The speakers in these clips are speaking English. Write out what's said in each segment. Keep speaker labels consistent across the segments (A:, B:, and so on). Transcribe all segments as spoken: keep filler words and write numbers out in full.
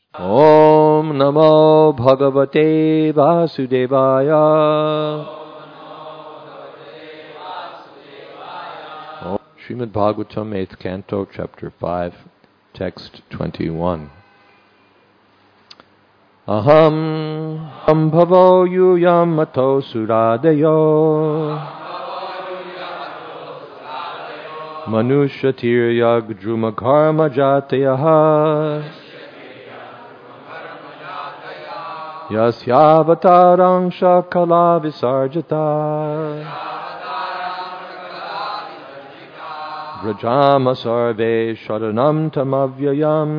A: Om Namo Bhagavate Vasudevaya. Srimad Bhagavatam, eighth Canto, Chapter five, Text twenty-one. Aham ambhavo yuyam mato suradeyo manushatirya druma karma jatayaha yasyavataranksha kala visarjata Vrajama sarve sharanam tamavyayam.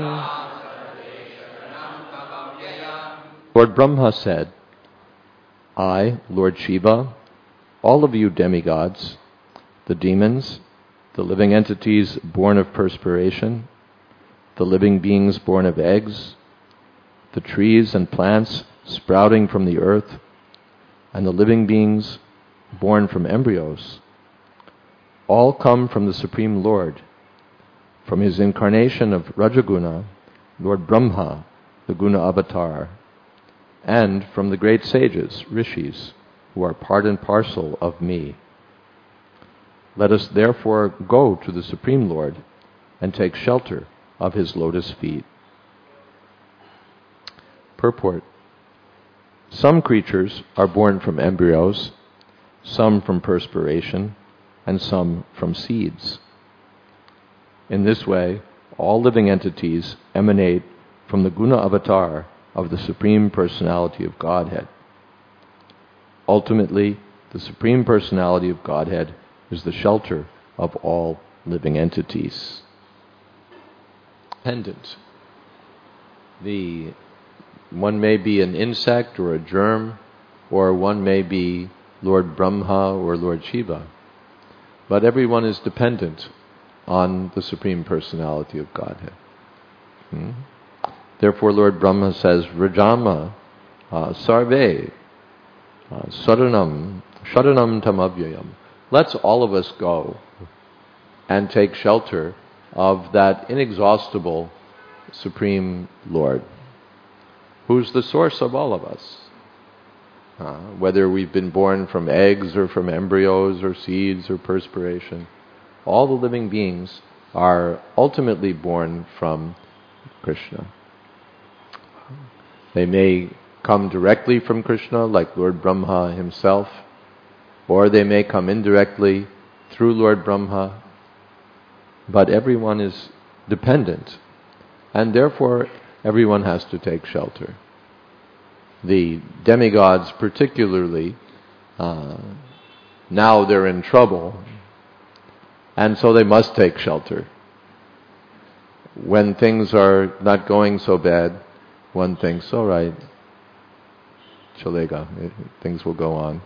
A: Lord Brahma said, I, Lord Shiva, all of you demigods, the demons, the living entities born of perspiration, the living beings born of eggs, the trees and plants sprouting from the earth, and the living beings born from embryos, all come from the Supreme Lord, from his incarnation of Rajaguna, Lord Brahma, the Guna Avatar, and from the great sages, rishis, who are part and parcel of me. Let us therefore go to the Supreme Lord and take shelter of his lotus feet. Purport. Some creatures are born from embryos, some from perspiration, and some from seeds. In this way, all living entities emanate from the Guna Avatar of the Supreme Personality of Godhead. Ultimately, the Supreme Personality of Godhead is the shelter of all living entities. Pendant. The one may be an insect or a germ, or one may be Lord Brahma or Lord Shiva. But everyone is dependent on the Supreme Personality of Godhead. Hmm? Therefore, Lord Brahma says, Vrajama uh, sarve uh, saranam sharanam tamavyayam. Let's all of us go and take shelter of that inexhaustible Supreme Lord, who's the source of all of us. Uh, whether we've been born from eggs or from embryos or seeds or perspiration, all the living beings are ultimately born from Krishna. They may come directly from Krishna, like Lord Brahma himself, or they may come indirectly through Lord Brahma, but everyone is dependent, and therefore everyone has to take shelter. The demigods particularly, uh, now they're in trouble, and so they must take shelter. When things are not going so bad, one thinks, all right, chalega, things will go on.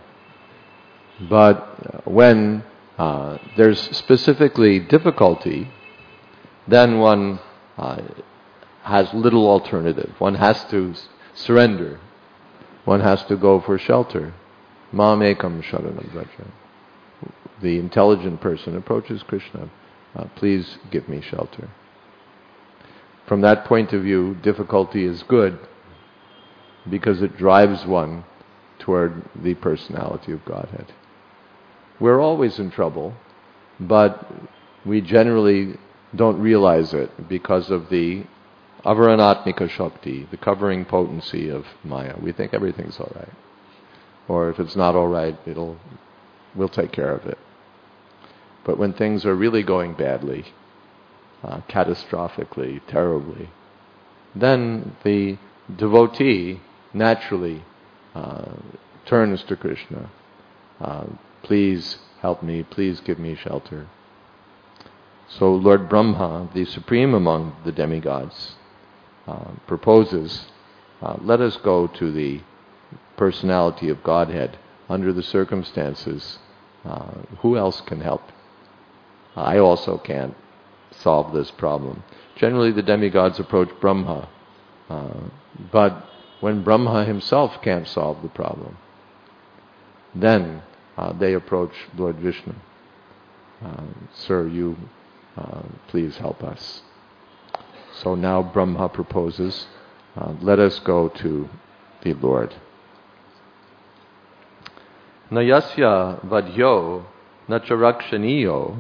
A: But when uh, there's specifically difficulty, then one uh, has little alternative. One has to s- surrender. One has to go for shelter. Mam ekam sharanam vraja. The intelligent person approaches Krishna. Uh, please give me shelter. From that point of view, difficulty is good because it drives one toward the personality of Godhead. We're always in trouble, but we generally don't realize it because of the avaranatmika shakti, the covering potency of Maya. We think everything's all right. Or if it's not all right, it'll, we'll take care of it. But when things are really going badly, uh, catastrophically, terribly, then the devotee naturally uh, turns to Krishna. Uh, please help me, please give me shelter. So Lord Brahma, the supreme among the demigods, uh, proposes, uh, let us go to the personality of Godhead under the circumstances. Uh, who else can help? I also can't solve this problem. Generally the demigods approach Brahma, uh, but when Brahma himself can't solve the problem, then uh, they approach Lord Vishnu. Uh, Sir, you uh, please help us. So now Brahma proposes, uh, let us go to the Lord. Nayasya vadyo nacharakshanio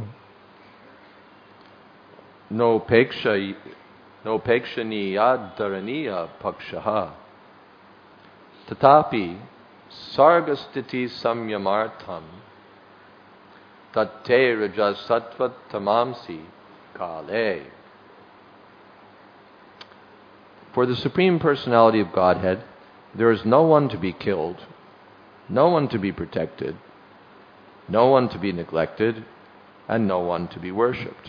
A: no peksha no pekshaniya dharaniya pakshaha tatapi sargastiti samyamartham tatte rajasattva tamamsi kale. For the Supreme Personality of Godhead, there is no one to be killed, no one to be protected, no one to be neglected, and no one to be worshipped.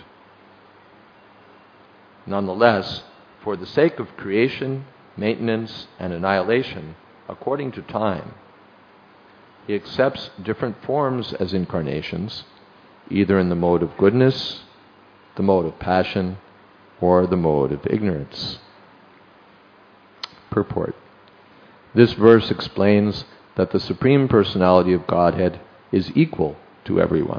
A: Nonetheless, for the sake of creation, maintenance, and annihilation, according to time, he accepts different forms as incarnations, either in the mode of goodness, the mode of passion, or the mode of ignorance. Purport. This verse explains that the Supreme Personality of Godhead is equal to everyone.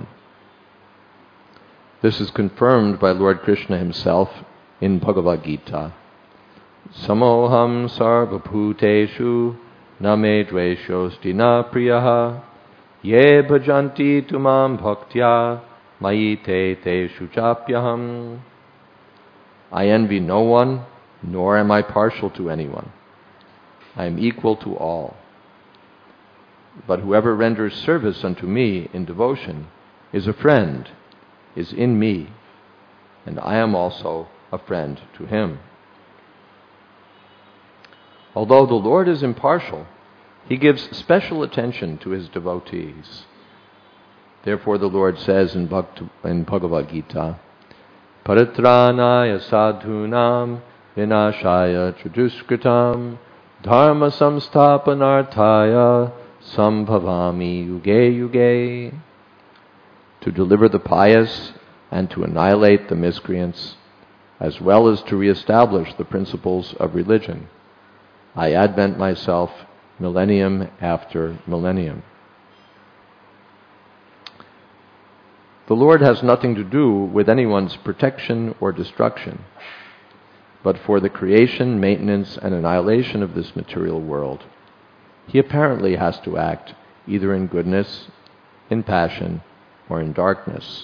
A: This is confirmed by Lord Krishna himself in Bhagavad Gita. Samoham sarvabhuteshu name dveshosti na priyaha ye bhajanti tumam bhaktya mayite teshu chapyaham. I envy no one, nor am I partial to anyone. I am equal to all. But whoever renders service unto me in devotion is a friend, is in me, and I am also a friend to him. Although the Lord is impartial, he gives special attention to his devotees. Therefore the Lord says in, Bhakt- in Bhagavad Gita, Paritranaya sadhunam vinashaya traduskritam dharma samsthapanarthaya sambhavami yuge yuge. To deliver the pious and to annihilate the miscreants, as well as to reestablish the principles of religion, I advent myself millennium after millennium. The Lord has nothing to do with anyone's protection or destruction, but for the creation, maintenance, and annihilation of this material world, he apparently has to act either in goodness, in passion, or in darkness.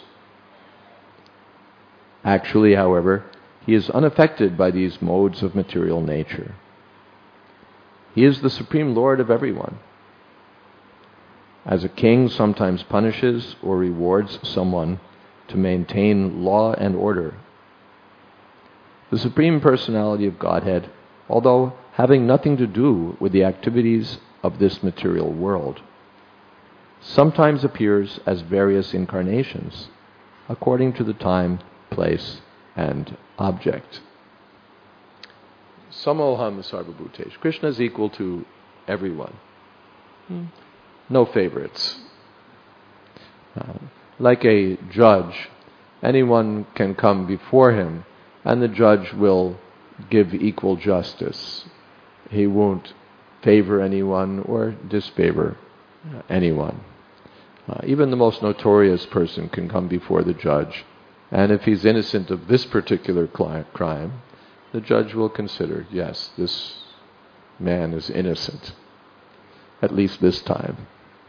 A: Actually, however, he is unaffected by these modes of material nature. He is the Supreme Lord of everyone. As a king sometimes punishes or rewards someone to maintain law and order, the Supreme Personality of Godhead, although having nothing to do with the activities of this material world, sometimes appears as various incarnations, according to the time, place, and object. Samoham sarvabhutesh. Krishna is equal to everyone. Hmm. No favorites. Uh, like a judge, anyone can come before him, and the judge will give equal justice. He won't favor anyone or disfavor anyone. Uh, even the most notorious person can come before the judge, and if he's innocent of this particular cli- crime, the judge will consider, yes, this man is innocent, at least this time.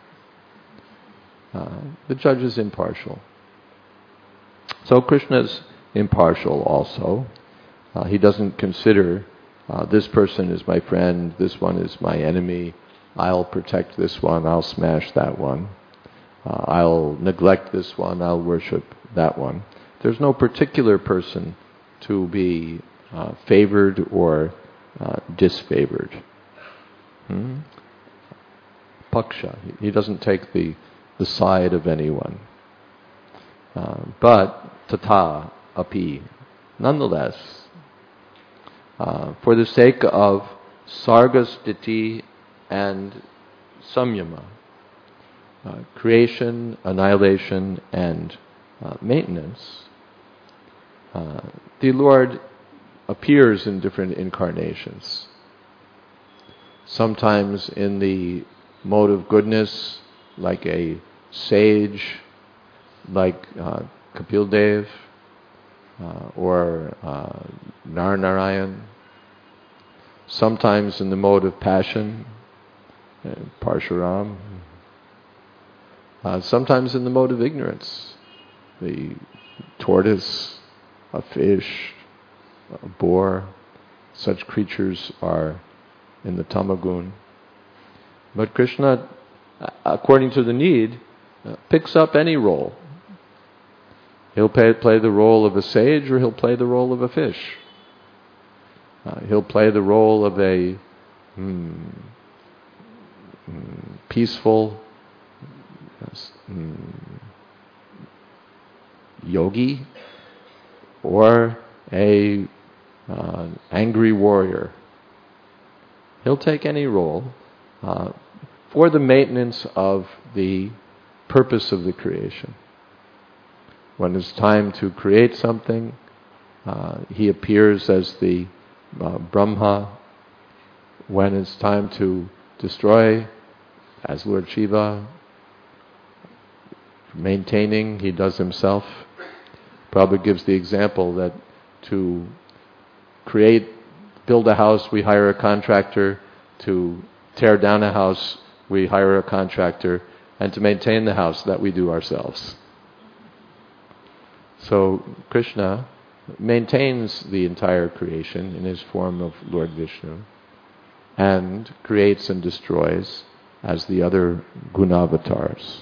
A: Uh, the judge is impartial. So Krishna is impartial also. Uh, he doesn't consider uh, this person is my friend, this one is my enemy, I'll protect this one, I'll smash that one, uh, I'll neglect this one, I'll worship that one. There's no particular person to be uh, favored or uh, disfavored. Hmm? Paksha, he doesn't take the, the side of anyone. Uh, but tata api, nonetheless, uh, for the sake of sargastiti and samyama, uh, creation, annihilation, and uh, maintenance, uh, the Lord appears in different incarnations. Sometimes in the mode of goodness, like a sage, like uh, Kapil Dev, uh, or uh, Nar-Narayan, sometimes in the mode of passion, uh, Parshuram, uh, sometimes in the mode of ignorance, the tortoise, a fish, a boar. Such creatures are in the tamagun. But Krishna, according to the need, uh, picks up any role. He'll play, play the role of a sage, or he'll play the role of a fish. Uh, he'll play the role of a hmm, hmm, peaceful hmm, yogi, or a uh, angry warrior. He'll take any role uh, for the maintenance of the purpose of the creation. When it's time to create something, uh, he appears as the uh, Brahma. When it's time to destroy, as Lord Shiva. Maintaining, he does himself. Prabhupada gives the example that to create, build a house, we hire a contractor. To tear down a house, we hire a contractor. And to maintain the house, that we do ourselves. So Krishna maintains the entire creation in his form of Lord Vishnu, and creates and destroys as the other gunavatars.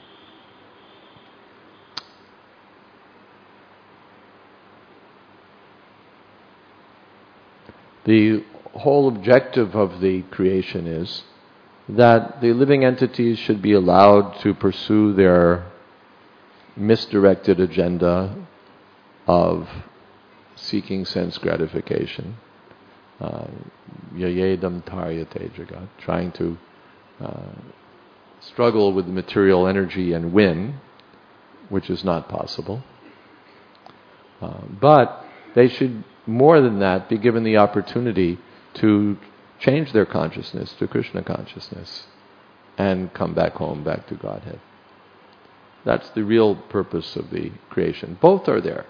A: The whole objective of the creation is that the living entities should be allowed to pursue their misdirected agenda of seeking sense gratification. Yayedam taryate jagat, trying to uh, struggle with the material energy and win, which is not possible. Uh, but they should, more than that, be given the opportunity to change their consciousness to Krishna consciousness and come back home, back to Godhead. That's the real purpose of the creation. Both are there.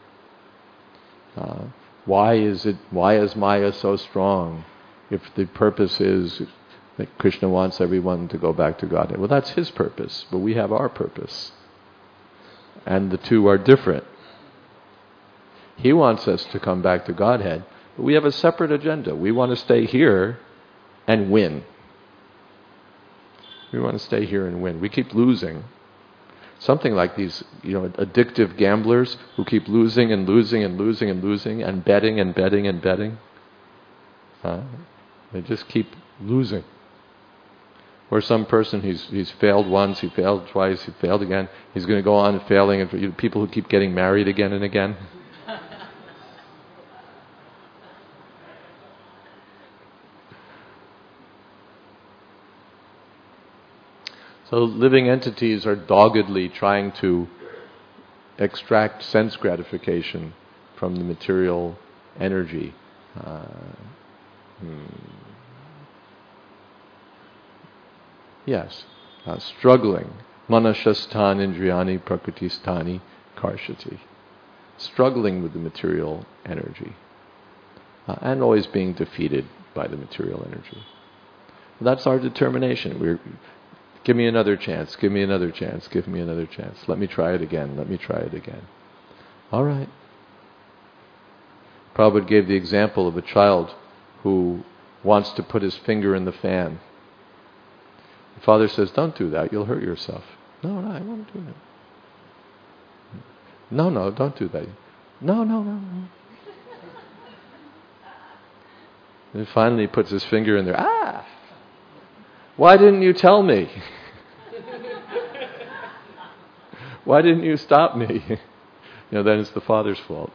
A: Uh, why is it? Why is Maya so strong? If the purpose is that Krishna wants everyone to go back to Godhead, well, that's his purpose, but we have our purpose, and the two are different. He wants us to come back to Godhead, but we have a separate agenda. We want to stay here and win. We want to stay here and win. We keep losing. Something like these, you know, addictive gamblers who keep losing and losing and losing and losing and betting and betting and betting. Huh? They just keep losing. Or some person, he's he's failed once, he failed twice, he failed again. He's going to go on failing. And you know, people who keep getting married again and again. So living entities are doggedly trying to extract sense gratification from the material energy. Uh, hmm. Yes, uh, struggling. Manashastan indriyani prakristani karshati. Struggling with the material energy. Uh, and always being defeated by the material energy. That's our determination. We're Give me another chance, give me another chance, give me another chance. Let me try it again, let me try it again. All right. Prabhupada gave the example of a child who wants to put his finger in the fan. The father says, don't do that, you'll hurt yourself. No, no, I won't do that. No, no, don't do that. No, no, no, no. And finally he puts his finger in there. Ah! Why didn't you tell me? Why didn't you stop me? You know, then it's the father's fault.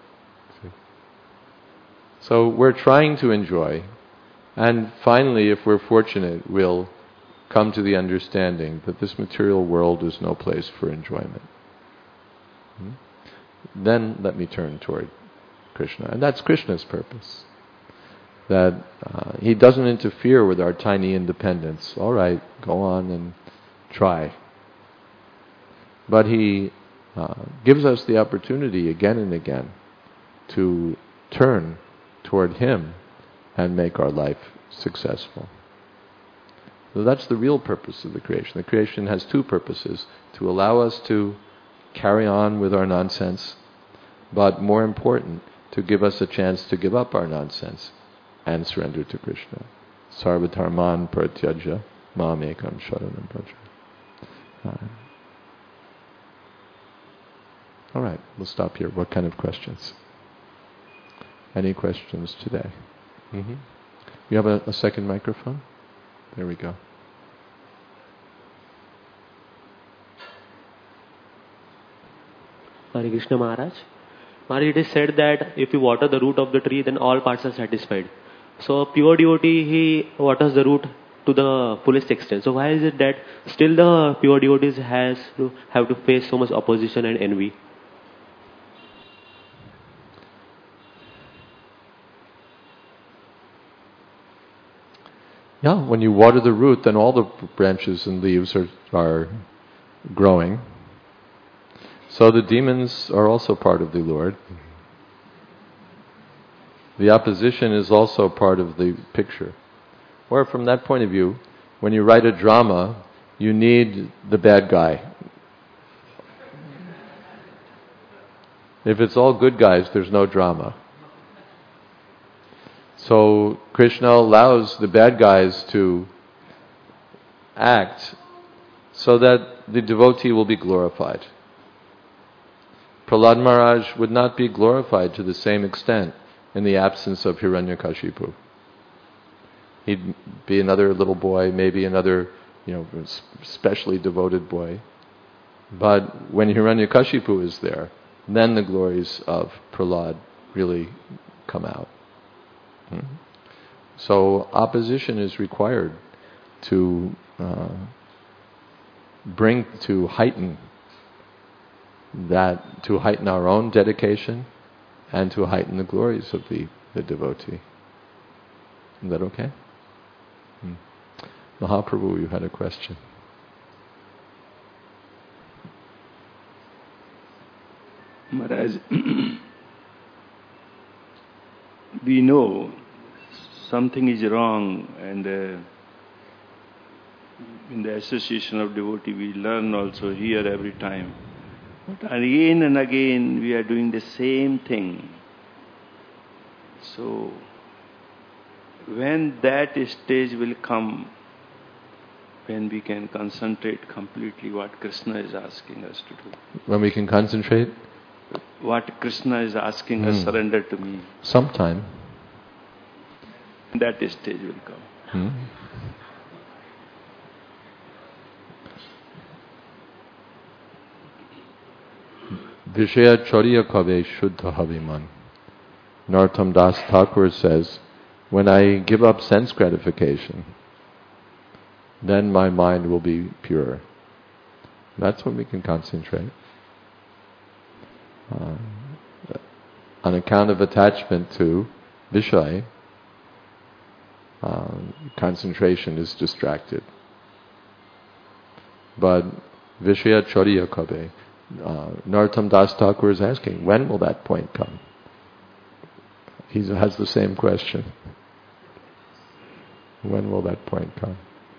A: So we're trying to enjoy, and finally, if we're fortunate, we'll come to the understanding that this material world is no place for enjoyment. Hmm? Then let me turn toward Krishna, and that's Krishna's purpose. That uh, he doesn't interfere with our tiny independence. All right, go on and try. But he uh, gives us the opportunity again and again to turn toward Him and make our life successful. So that's the real purpose of the creation. The creation has two purposes: to allow us to carry on with our nonsense, but more important, to give us a chance to give up our nonsense and surrender to Krishna. Sarva-dharman pratyajya mam ekam sharanam vraja. Uh, all right, we'll stop here. What kind of questions? Any questions today? Mm-hmm. You have a, a second microphone? There we go.
B: Hare Krishna Maharaj. Maharaj, it is said that if you water the root of the tree, then all parts are satisfied. So a pure devotee, he waters the root to the fullest extent. So why is it that still the pure devotees has to have to face so much opposition and envy?
A: Yeah, when you water the root, then all the branches and leaves are, are growing. So the demons are also part of the Lord. The opposition is also part of the picture. Or from that point of view, when you write a drama, you need the bad guy. If it's all good guys, there's no drama. So Krishna allows the bad guys to act so that the devotee will be glorified. Prahlad Maharaj would not be glorified to the same extent in the absence of Hiranyakashipu. He'd be another little boy, maybe another, you know, specially devoted boy. But when Hiranyakashipu is there, then the glories of Prahlad really come out. Hmm. So opposition is required to uh, bring, to heighten that, to heighten our own dedication and to heighten the glories of the, the devotee. Is that okay? Hmm. Mahaprabhu, you had a question.
C: Maharaj, we know something is wrong, and uh, in the association of devotee we learn also here every time. But again and again we are doing the same thing. So, when that stage will come, when we can concentrate completely what Krishna is asking us to do.
A: When we can concentrate?
C: What Krishna is asking mm. us, surrender to me.
A: Sometime.
C: That stage will come.
A: Hmm. Vishaya Choriya Kabe Shuddha Haviman. Narottam Das Thakur says, when I give up sense gratification, then my mind will be pure. That's when we can concentrate. Uh, on account of attachment to Vishaya, uh, concentration is distracted. But Vishaya Choriya Kabe, uh, Narottam Das Thakur is asking, when will that point come? He has the same question. When will that point come?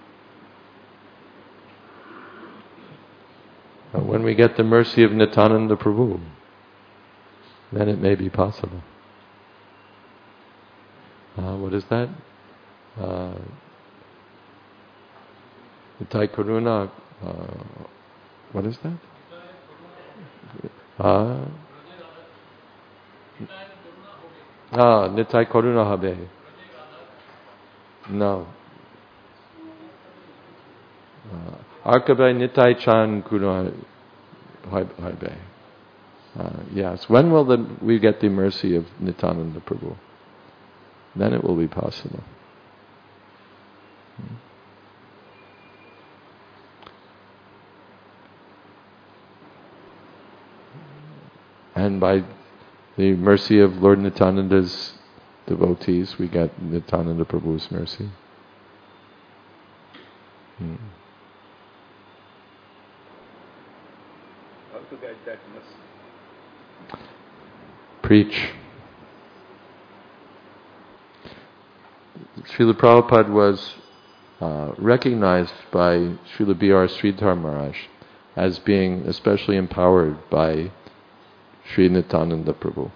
A: Uh, when we get the mercy of Nityananda Prabhu, then it may be possible. Uh, what is that? Uh, Nitai Karuna, uh, what is that? Uh, ah, Nitai Karuna Habe. No. Uh, Arkabai Nitai Chan Karuna Habe. Uh, yes. When will the, we get the mercy of Nityananda Prabhu? Then it will be possible. Hmm. And by the mercy of Lord Nityananda's devotees, we get Nityananda Prabhu's mercy. Hmm.
C: How to get that mercy?
A: Preach. Srila Prabhupada was uh, recognized by Srila B R Sridhar Maharaj as being especially empowered by Sri Nityananda Prabhu.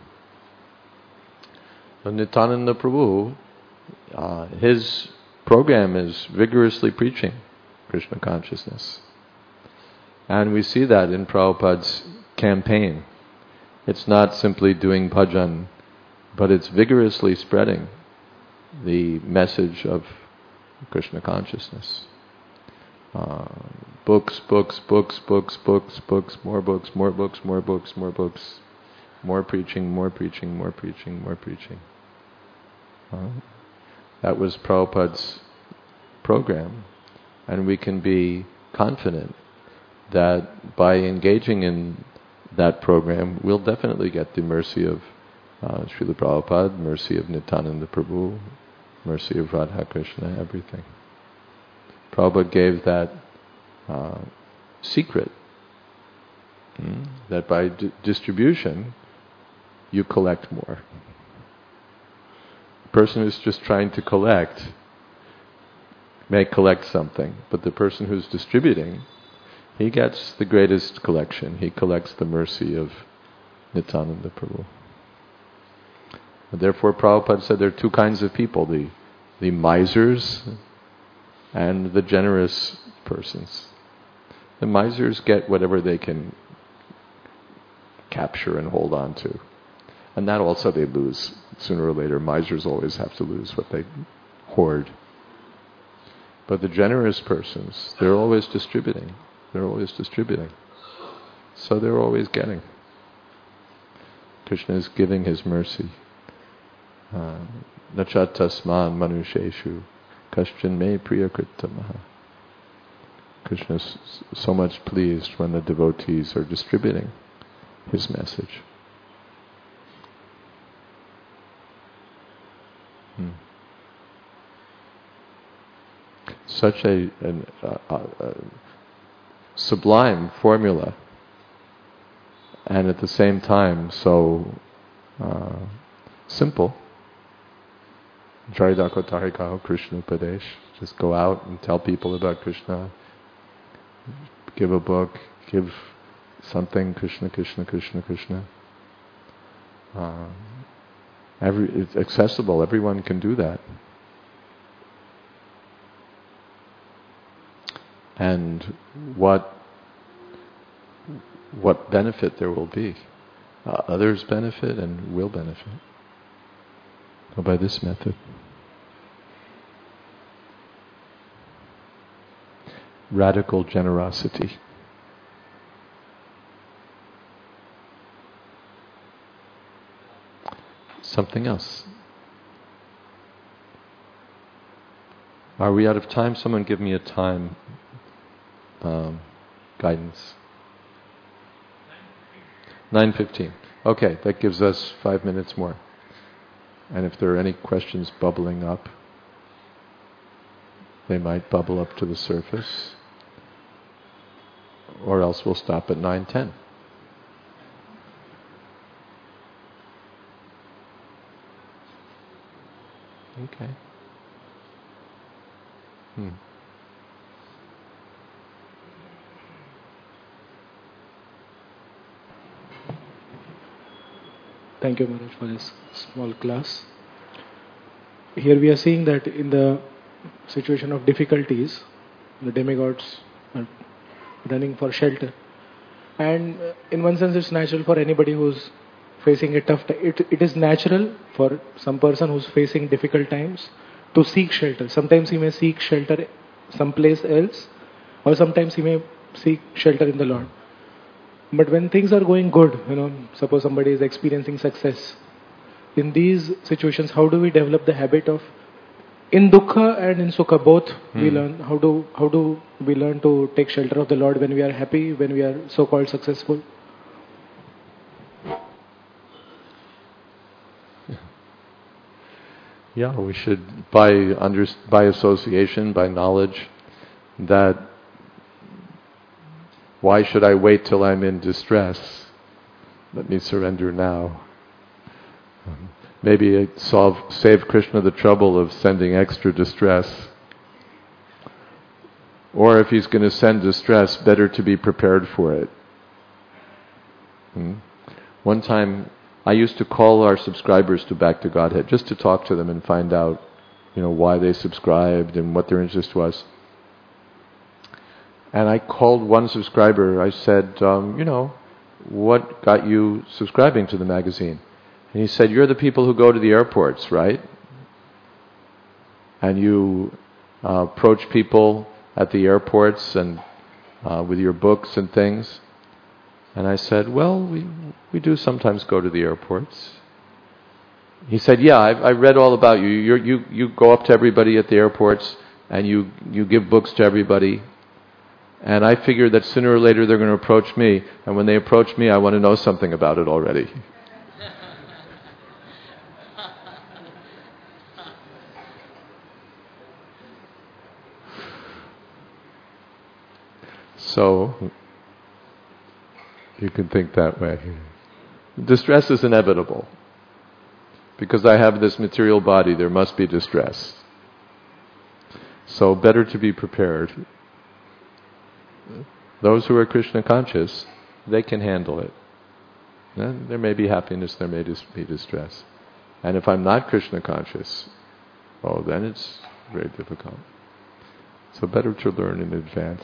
A: Now, Nityananda Prabhu, uh, his program is vigorously preaching Krishna consciousness. And we see that in Prabhupada's campaign. It's not simply doing bhajan, but it's vigorously spreading the message of Krishna consciousness. Uh, books, books, books, books, books, books, more books, more books, more books, more books, more preaching, more preaching, more preaching, more preaching. Uh, that was Prabhupada's program, and we can be confident that by engaging in that program, we'll definitely get the mercy of uh, Srila Prabhupada, mercy of Nityananda Prabhu, mercy of Radha Krishna, everything. Prabhupada gave that uh, secret, hmm, that by d- distribution, you collect more. The person who's just trying to collect may collect something, but the person who's distributing, he gets the greatest collection. He collects the mercy of Nityananda Prabhu. And therefore, Prabhupada said there are two kinds of people, the, the misers and the generous persons. The misers get whatever they can capture and hold on to. And that also they lose. Sooner or later, misers always have to lose what they hoard. But the generous persons, they're always distributing. They're always distributing. So they're always getting. Krishna is giving his mercy. Nachat tasman manusheshu kaschin me priyakritamaha. Krishna is so much pleased when the devotees are distributing his message. Hmm. Such a, an, uh, uh, uh, sublime formula, and at the same time so uh, simple. Jaridako Tarikaho Krishna Upadesh. Just go out and tell people about Krishna. Give a book, give something, Krishna, Krishna, Krishna, Krishna. Uh, every, it's accessible, everyone can do that. And what what benefit there will be. Uh, others benefit and will benefit. So by this method. Radical generosity. Something else. Are we out of time? Someone give me a time um, guidance. nine fifteen. Okay, that gives us five minutes more. And if there are any questions bubbling up, they might bubble up to the surface. Or else we'll stop at nine ten. Okay. Hmm.
D: Thank you, Maharaj, for this small class. Here we are seeing that in the situation of difficulties, the demigods are running for shelter. And in one sense, it's natural for anybody who's facing a tough time. It, it is natural for some person who's facing difficult times to seek shelter. Sometimes he may seek shelter someplace else, or sometimes he may seek shelter in the Lord. But when things are going good, you know, suppose somebody is experiencing success, in these situations, how do we develop the habit of, in dukkha and in sukha both, hmm. we learn, how do how do we learn to take shelter of the Lord when we are happy, when we are so-called successful?
A: Yeah, we should, by under, by association, by knowledge, that why should I wait till I'm in distress? Let me surrender now. maybe it solve, save Krishna the trouble of sending extra distress. Or if he's going to send distress, better to be prepared for it. Hmm? One time, I used to call our subscribers to Back to Godhead just to talk to them and find out, you know, why they subscribed and what their interest was. And I called one subscriber. I said, um, you know, what got you subscribing to the magazine? And he said, you're the people who go to the airports, right? And you uh, approach people at the airports and uh, with your books and things. And I said, well, we we do sometimes go to the airports. He said, yeah, I've, I read all about you. You're, you you go up to everybody at the airports and you, you give books to everybody. And I figured that sooner or later they're going to approach me. And when they approach me, I want to know something about it already. So, you can think that way. Distress is inevitable. Because I have this material body, there must be distress. So, better to be prepared. Those who are Krishna conscious, they can handle it. Then there may be happiness, there may dis- be distress. And if I'm not Krishna conscious, oh, then it's very difficult. So better to learn in advance.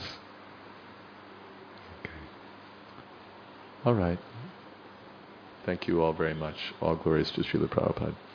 A: Okay. All right. Thank you all very much. All glories to Srila Prabhupada.